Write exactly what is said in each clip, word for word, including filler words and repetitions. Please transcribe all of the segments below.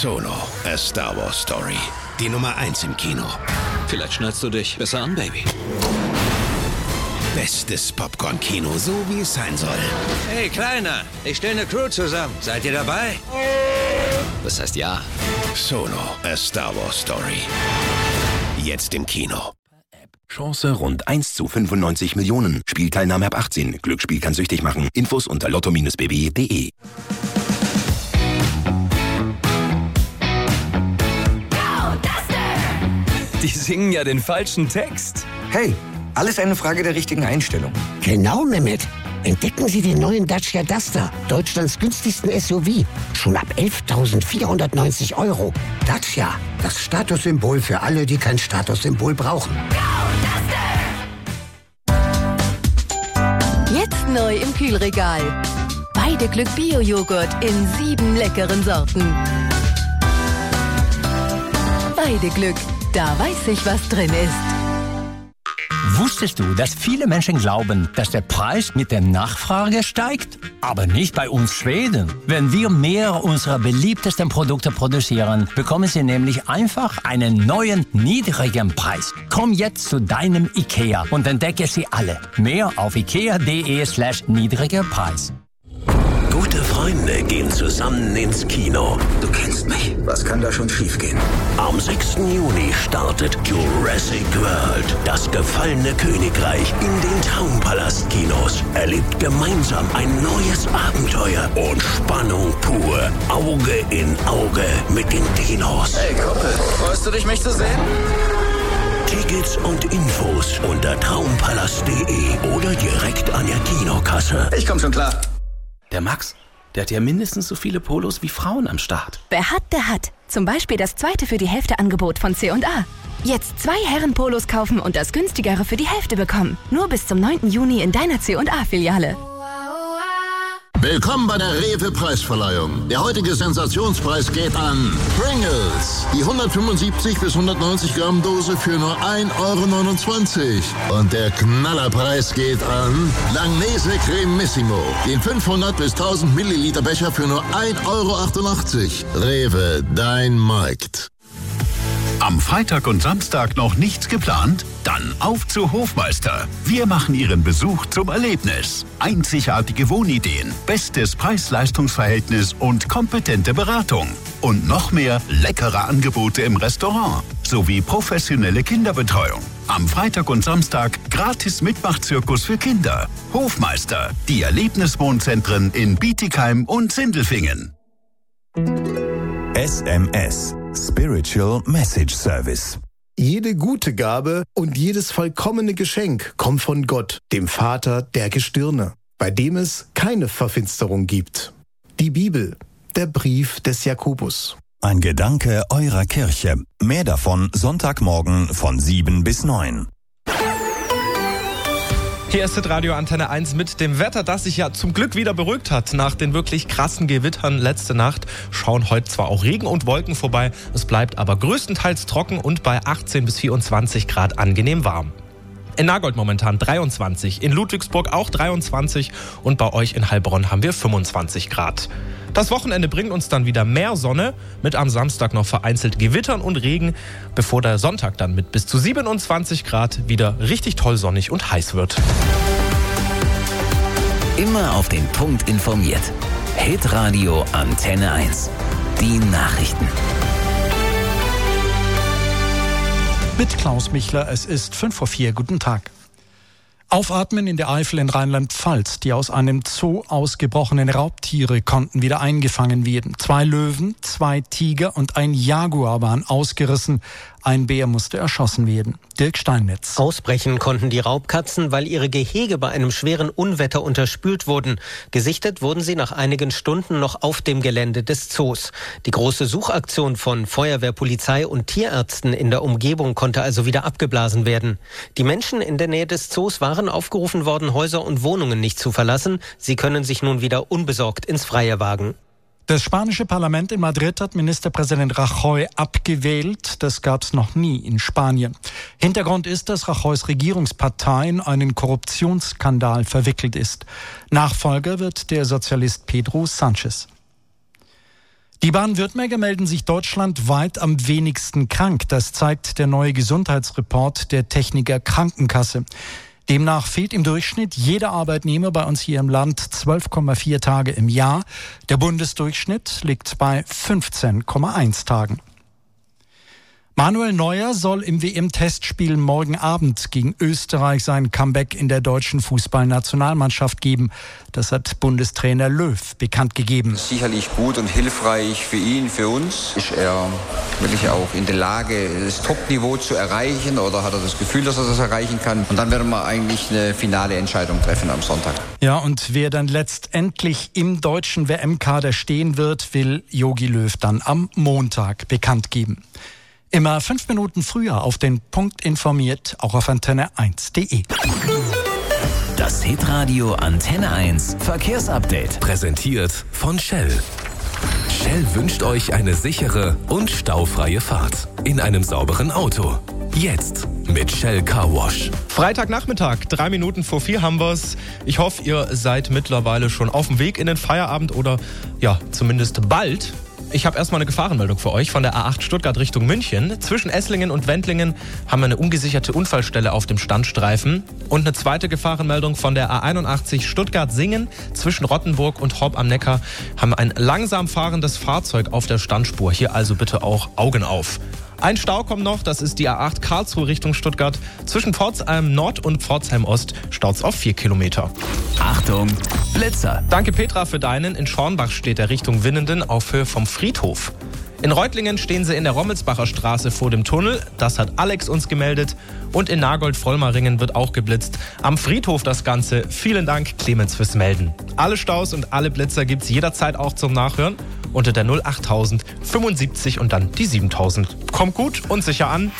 Solo, A Star Wars Story. Die Nummer eins im Kino. Vielleicht schnallst du dich besser an, Baby. Bestes Popcorn-Kino, so wie es sein soll. Hey, Kleiner, ich stelle eine Crew zusammen. Seid ihr dabei? Das heißt ja. Solo, A Star Wars Story. Jetzt im Kino. Chance rund eins zu fünfundneunzig Millionen. Spielteilnahme ab achtzehn. Glücksspiel kann süchtig machen. Infos unter lotto Bindestrich b b punkt d e. Die singen ja den falschen Text. Hey, alles eine Frage der richtigen Einstellung. Genau, Mehmet. Entdecken Sie den neuen Dacia Duster, Deutschlands günstigsten S U V. Schon ab elftausendvierhundertneunzig Euro. Dacia, das Statussymbol für alle, die kein Statussymbol brauchen. Jetzt neu im Kühlregal. Weideglück Bio-Joghurt in sieben leckeren Sorten. Weideglück, da weiß ich, was drin ist. Wusstest du, dass viele Menschen glauben, dass der Preis mit der Nachfrage steigt? Aber nicht bei uns Schweden. Wenn wir mehr unserer beliebtesten Produkte produzieren, bekommen sie nämlich einfach einen neuen, niedrigen Preis. Komm jetzt zu deinem IKEA und entdecke sie alle. Mehr auf ikea punkt de slash niedriger Preis. Gute Freunde gehen zusammen ins Kino. Du kennst mich. Was kann da schon schiefgehen? Am sechsten Juni startet Jurassic World, das gefallene Königreich, in den Traumpalast-Kinos. Erlebt gemeinsam ein neues Abenteuer und Spannung pur. Auge in Auge mit den Dinos. Hey, Kumpel, freust du dich, mich zu sehen? Tickets und Infos unter traumpalast punkt de oder direkt an der Kinokasse. Ich komm schon klar. Der Max, der hat ja mindestens so viele Polos wie Frauen am Start. Wer hat, der hat. Zum Beispiel das zweite für die Hälfte Angebot von C und A. Jetzt zwei Herrenpolos kaufen und das günstigere für die Hälfte bekommen. Nur bis zum neunten Juni in deiner C und A-Filiale. Willkommen bei der Rewe-Preisverleihung. Der heutige Sensationspreis geht an Pringles. Die hundertfünfundsiebzig bis hundertneunzig Gramm Dose für nur ein Euro neunundzwanzig. Und der Knallerpreis geht an Langnese Cremissimo. Den fünfhundert bis tausend Milliliter Becher für nur ein Euro achtundachtzig. Rewe, dein Markt. Am Freitag und Samstag noch nichts geplant? Dann auf zu Hofmeister. Wir machen Ihren Besuch zum Erlebnis. Einzigartige Wohnideen, bestes Preis-Leistungs-Verhältnis und kompetente Beratung. Und noch mehr leckere Angebote im Restaurant. Sowie professionelle Kinderbetreuung. Am Freitag und Samstag gratis Mitmachzirkus für Kinder. Hofmeister, die Erlebniswohnzentren in Bietigheim und Sindelfingen. S M S Spiritual Message Service. Jede gute Gabe und jedes vollkommene Geschenk kommt von Gott, dem Vater der Gestirne, bei dem es keine Verfinsterung gibt. Die Bibel, der Brief des Jakobus. Ein Gedanke eurer Kirche. Mehr davon Sonntagmorgen von sieben bis neun. Hier ist Radio Antenne eins mit dem Wetter, das sich ja zum Glück wieder beruhigt hat. Nach den wirklich krassen Gewittern letzte Nacht schauen heute zwar auch Regen und Wolken vorbei, es bleibt aber größtenteils trocken und bei achtzehn bis vierundzwanzig Grad angenehm warm. In Nagold momentan dreiundzwanzig, in Ludwigsburg auch dreiundzwanzig und bei euch in Heilbronn haben wir fünfundzwanzig Grad. Das Wochenende bringt uns dann wieder mehr Sonne, mit am Samstag noch vereinzelt Gewittern und Regen, bevor der Sonntag dann mit bis zu siebenundzwanzig Grad wieder richtig toll sonnig und heiß wird. Immer auf den Punkt informiert. Hitradio Antenne eins. Die Nachrichten. Mit Klaus Michler, es ist fünf vor vier. Guten Tag. Aufatmen in der Eifel in Rheinland-Pfalz. Die aus einem Zoo ausgebrochenen Raubtiere konnten wieder eingefangen werden. Zwei Löwen, zwei Tiger und ein Jaguar waren ausgerissen. Ein Bär musste erschossen werden. Dirk Steinmetz. Ausbrechen konnten die Raubkatzen, weil ihre Gehege bei einem schweren Unwetter unterspült wurden. Gesichtet wurden sie nach einigen Stunden noch auf dem Gelände des Zoos. Die große Suchaktion von Feuerwehr, Polizei und Tierärzten in der Umgebung konnte also wieder abgeblasen werden. Die Menschen in der Nähe des Zoos waren aufgerufen worden, Häuser und Wohnungen nicht zu verlassen. Sie können sich nun wieder unbesorgt ins Freie wagen. Das spanische Parlament in Madrid hat Ministerpräsident Rajoy abgewählt. Das gab es noch nie in Spanien. Hintergrund ist, dass Rajoys Regierungspartei in einen Korruptionsskandal verwickelt ist. Nachfolger wird der Sozialist Pedro Sánchez. Die Baden-Württemberger melden sich deutschlandweit am wenigsten krank. Das zeigt der neue Gesundheitsreport der Techniker Krankenkasse. Demnach fehlt im Durchschnitt jeder Arbeitnehmer bei uns hier im Land zwölf Komma vier Tage im Jahr. Der Bundesdurchschnitt liegt bei fünfzehn Komma eins Tagen. Manuel Neuer soll im W M-Testspiel morgen Abend gegen Österreich sein Comeback in der deutschen Fußballnationalmannschaft geben. Das hat Bundestrainer Löw bekannt gegeben. Sicherlich gut und hilfreich für ihn, für uns. Ist er wirklich auch in der Lage, das Top-Niveau zu erreichen, oder hat er das Gefühl, dass er das erreichen kann? Und dann werden wir eigentlich eine finale Entscheidung treffen am Sonntag. Ja, und wer dann letztendlich im deutschen W M-Kader stehen wird, will Jogi Löw dann am Montag bekannt geben. Immer fünf Minuten früher auf den Punkt informiert, auch auf antenne eins punkt de. Das Hitradio Antenne eins Verkehrsupdate. Präsentiert von Shell. Shell wünscht euch eine sichere und staufreie Fahrt in einem sauberen Auto. Jetzt mit Shell Car Wash. Freitagnachmittag, drei Minuten vor vier haben wir's. Ich hoffe, ihr seid mittlerweile schon auf dem Weg in den Feierabend oder ja, zumindest bald. Ich habe erstmal eine Gefahrenmeldung für euch von der A acht Stuttgart Richtung München. Zwischen Esslingen und Wendlingen haben wir eine ungesicherte Unfallstelle auf dem Standstreifen. Und eine zweite Gefahrenmeldung von der A einundachtzig Stuttgart-Singen. Zwischen Rottenburg und Horb am Neckar haben wir ein langsam fahrendes Fahrzeug auf der Standspur. Hier also bitte auch Augen auf. Ein Stau kommt noch, das ist die A acht Karlsruhe Richtung Stuttgart. Zwischen Pforzheim Nord und Pforzheim Ost staut's auf vier Kilometer. Achtung, Blitzer. Danke Petra für deinen. In Schornbach steht er Richtung Winnenden auf Höhe vom Friedhof. In Reutlingen stehen sie in der Rommelsbacher Straße vor dem Tunnel. Das hat Alex uns gemeldet. Und in Nagold-Vollmaringen wird auch geblitzt. Am Friedhof das Ganze. Vielen Dank, Clemens, fürs Melden. Alle Staus und alle Blitzer gibt's jederzeit auch zum Nachhören unter der null achttausend fünfundsiebzig und dann die siebentausend. Kommt gut und sicher an.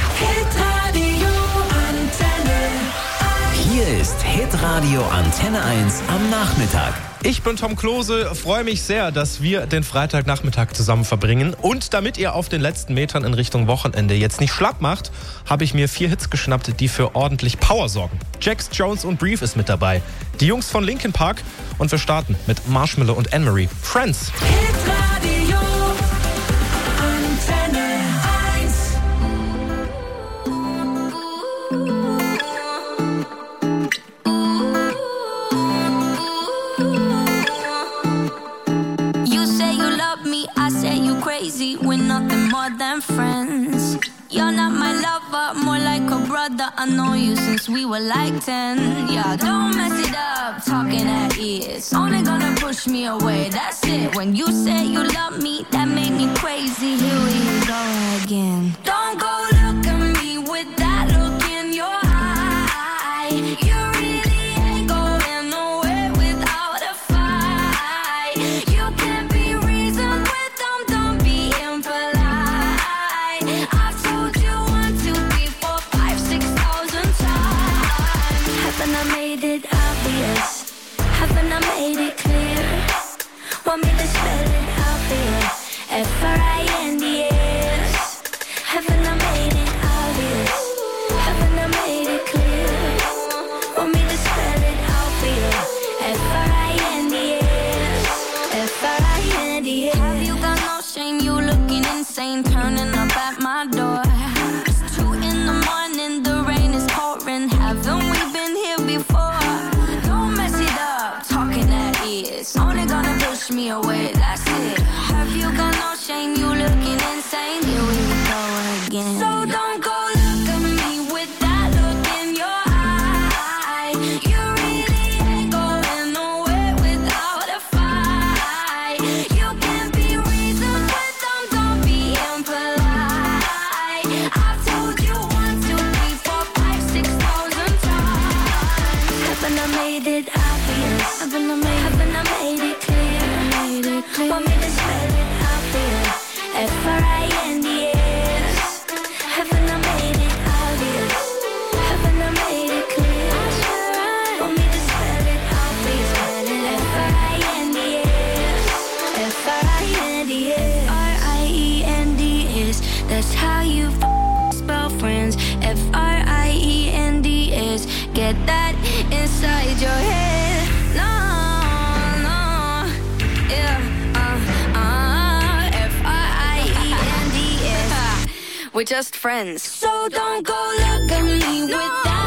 Hier ist Hitradio Antenne eins am Nachmittag. Ich bin Tom Klose, freue mich sehr, dass wir den Freitagnachmittag zusammen verbringen. Und damit ihr auf den letzten Metern in Richtung Wochenende jetzt nicht schlapp macht, habe ich mir vier Hits geschnappt, die für ordentlich Power sorgen. Jax Jones und Brief ist mit dabei. Die Jungs von Linkin Park und wir starten mit Marshmello und Anne-Marie. Friends. Hitradio Antenne eins. Crazy, we're nothing more than friends. You're not my lover, more like a brother. I know you since we were like ten. Yeah, don't mess it up, talking at ears. Only gonna push me away, that's it. When you say you love me, that made me crazy. Here we go again. Don't go look at me with that look in your eye. You really ain't going nowhere without a fight. You can't be reasoned with them, don't be impolite. I've told you one, two, three, four, five, six thousand times. Haven't I made it obvious? Haven't I made it clear? Want me to spell it out for you? F R I N D S. Haven't I made it obvious? Haven't I made it clear? Want me to spell it out for you? F R I N D S. F R I N D S. Have you got no shame? You looking insane, turning up at my door. It's two in the morning, the rain is pouring. Haven't we been here before? Don't mess it up, talking at ears. Only gonna push me away, that's it. Have you got no shame? You looking insane. Here we go again. So don't go look at me with that look in your eye. You really ain't going nowhere without a fight. You can't be reasoned with them, don't be impolite. I've told you one, two, three, four, five, six thousand times. Haven't I made it obvious? Haven't I made, haven't I made it clear? Made it clear. Want me to spell it out for you? F R I N D S. Haven't I made it obvious? Haven't I made it clear? Want me to spell it out for you? F R I N D S. F R I N D S. R I E N D S. That's how you f- spell friends. F R I E N D S. Get that inside your head. No, no, yeah, uh, uh. We're just friends. So don't go look at me with that